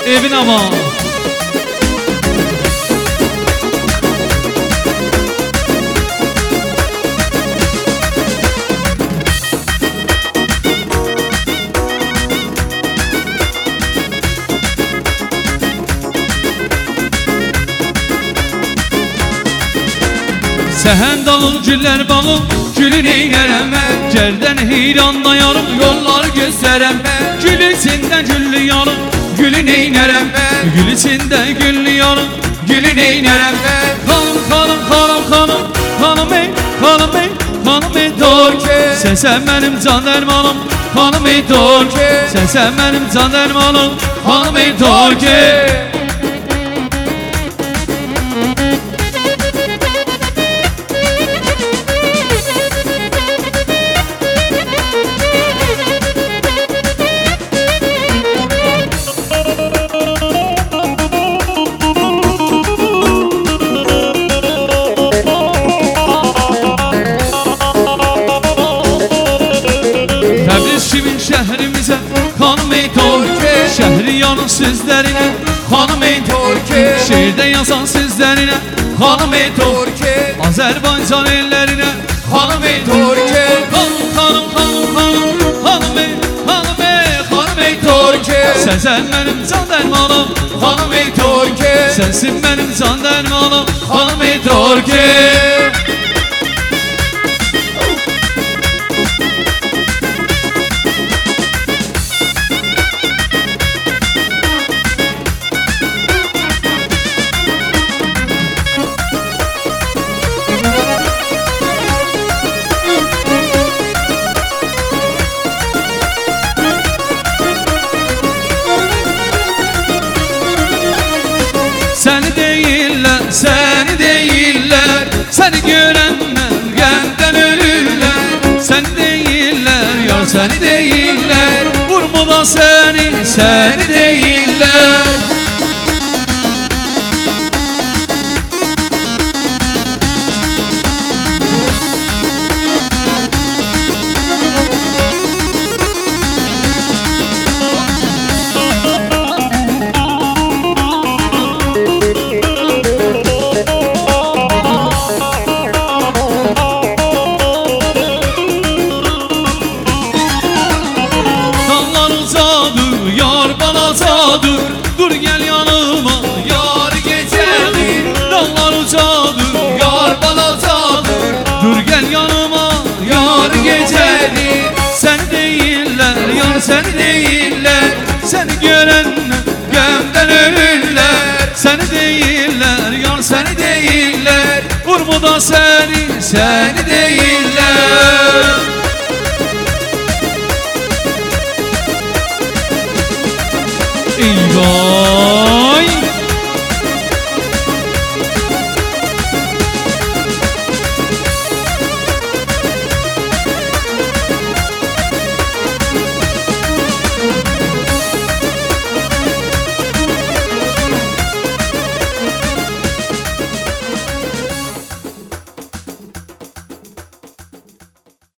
evin ama. Sehen dalın güller balım, gülün eynərəm mən. Gəldən heyranda yarım, yollar göstərəm mən. Gül içində güllü yarım, gülün eynərəm mən. Gül içində güllü yarım, gülün eynərəm mən. Xanım, xanım, xanım, xanım, xanım ey, xanım ey, xanım ey Türkiye. Səsən mənim can dərmanım, xanım ey Türkiye. Səsən mənim can dərmanım, xanım ey Türkiye. Şəhrimizə xanım ey Türkiye, Şəhriyanın sözlərinə xanım ey Türkiye, şeirdə yazan sözlərinə xanım ey Türkiye, Azərbaycan ellərinə xanım ey Türkiye. Xanım, xanım, xanım, xanım, xanım ey, xanım ey, xanım ey Türkiye. Səsən mənim can dərmanım, xanım ey Türkiye. Sənsin mənim can dərmanım, xanım ey Türkiye. Seni değiller, seni değiller, seni görenler gemden ölürler. Seni değiller, yar seni değiller, vurma da seni, seni değiller. Dur gel yanıma yar gecedir. Dağlar ucadır yar balacadır. Dur gel yanıma yar gecedir. Seni değiller yar seni değiller, seni görenler gömden ölürler. Seni değiller yar seni değiller, vurma da seni, seni değiller.